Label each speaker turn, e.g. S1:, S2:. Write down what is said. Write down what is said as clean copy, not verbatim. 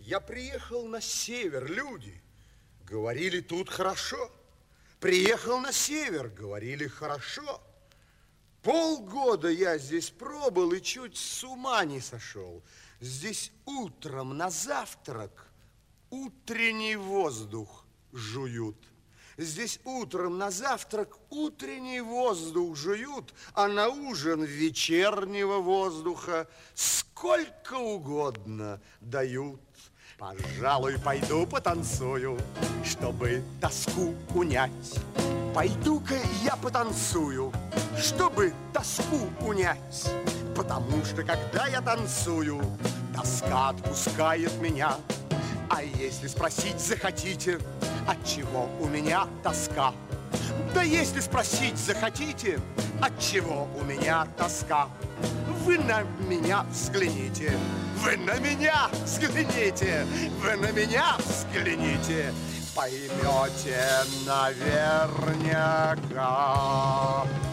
S1: Я приехал на север, люди говорили, тут хорошо. Приехал на север, говорили, хорошо. Полгода я здесь пробыл и чуть с ума не сошел. Здесь утром на завтрак утренний воздух жуют. Здесь утром на завтрак утренний воздух жуют, а на ужин вечернего воздуха сколько угодно дают. Пожалуй, пойду потанцую, чтобы тоску унять. Пойду-ка я потанцую, чтобы тоску унять. Потому что, когда я танцую, тоска отпускает меня. А если спросить захотите, отчего у меня тоска? Да если спросить захотите, отчего у меня тоска? Вы на меня взгляните, вы на меня взгляните, вы на меня взгляните, поймете наверняка.